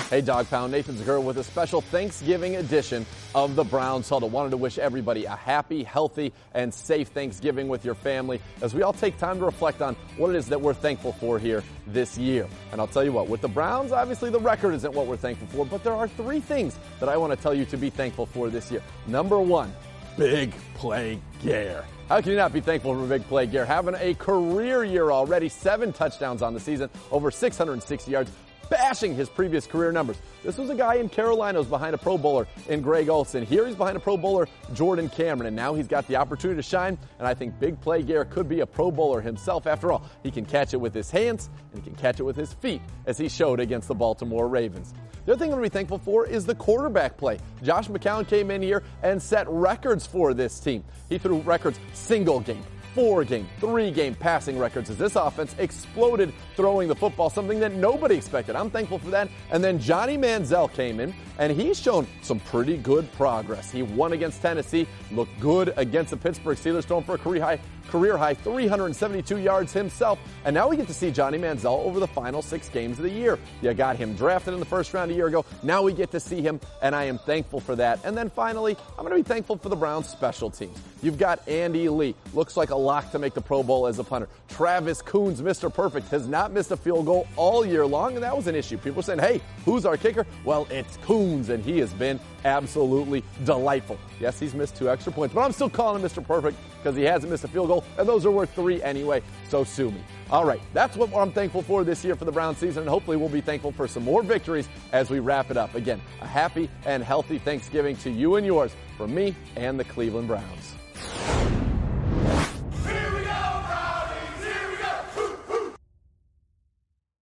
Hey, Dog Pound, Nathan Zegura with a special Thanksgiving edition of the Browns Huddle. Wanted to wish everybody a happy, healthy, and safe Thanksgiving with your family as we all take time to reflect on what it is that we're thankful for here this year. And I'll tell you what, with the Browns, obviously the record isn't what we're thankful for, but there are three things that I want to tell you to be thankful for this year. Number one, Big Play Gare. How can you not be thankful for Big Play Gare? Having a career year already, 7 touchdowns on the season, over 660 yards, bashing his previous career numbers. This was a guy in Carolina who's behind a Pro Bowler in Greg Olsen. Here he's behind a Pro Bowler, Jordan Cameron, and now he's got the opportunity to shine, and I think Big Play Gare could be a Pro Bowler himself. After all, he can catch it with his hands, and he can catch it with his feet, as he showed against the Baltimore Ravens. The other thing I'm going to be thankful for is the quarterback play. Josh McCown came in here and set records for this team. He threw records single game, 4-game, 3-game passing records as this offense exploded throwing the football, something that nobody expected. I'm thankful for that. And then Johnny Manziel came in, and he's shown some pretty good progress. He won against Tennessee, looked good against the Pittsburgh Steelers, throwing for a career high 372 yards himself. And now we get to see Johnny Manziel over the final 6 games of the year. You got him drafted in the first round a year ago. Now we get to see him, and I am thankful for that. And then finally, I'm going to be thankful for the Browns special teams. You've got Andy Lee, looks like a lock to make the Pro Bowl as a punter. Travis Coons, Mr. Perfect, has not missed a field goal all year long, and that was an issue. People were saying, hey, who's our kicker? Well, it's Coons, and he has been absolutely delightful. Yes, he's missed 2 extra points, but I'm still calling him Mr. Perfect because he hasn't missed a field goal, and those are worth 3 anyway, so sue me. All right, that's what I'm thankful for this year for the Browns season, and hopefully we'll be thankful for some more victories as we wrap it up. Again, a happy and healthy Thanksgiving to you and yours from me and the Cleveland Browns.